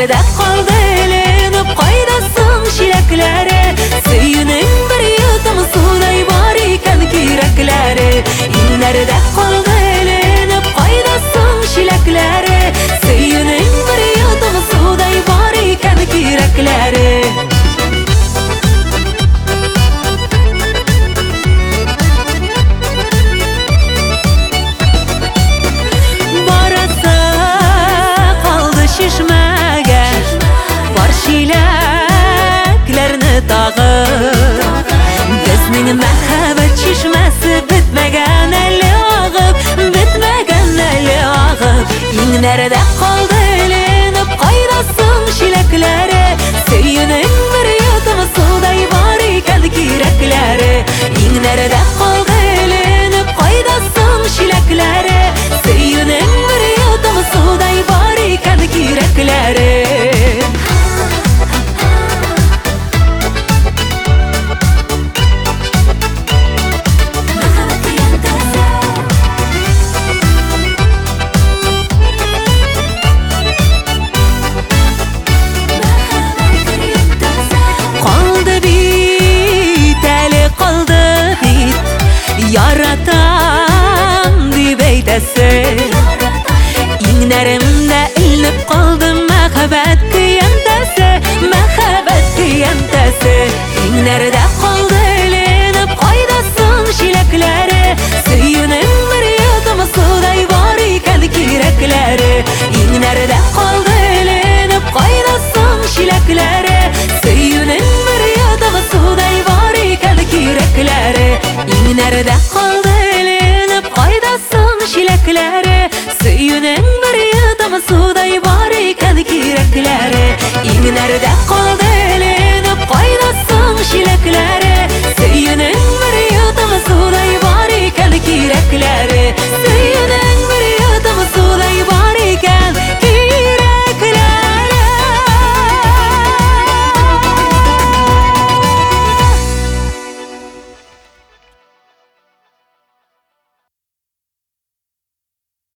nerede kaldı elenip kaydasın şilekleri. Suyunun bir yudum suday var iken kirekleri. Nerede kaldı elenip kaydasın şilekleri. Suyunun bir yudum suday var iken kirekleri. Şişmege var şileklerini dağıp, bizning mehabbet çeşmesi bitmegen eli ağıp, bitmegen eli ağıp. Nerede kaldı elenip kaydasın şilekleri. Suyunun bir yudum suday var iken kirekleri. Nerede kaldı elenip kaydasın şilekleri. Suyunun bir yudum suday var iken kirekleri. Kaldı bit, eli kaldı bit, yaratan dip eytesin. İnlerimde ilinip kaldı mehabbet diyentesi, mehabbet diyentesi. Nerede kaldı elenip kaydasın şilekleri. Suyunun bir yudum suday var iken kirekleri. Nerede kaldı elenip kaydasın şilekleri. Suyunun bir yudum suday var iken kirekleri. Nerede kaldı elenip kaydasın şilekleri. Suyunun bir yudum suday var iken kirekleri. Nerede kaldı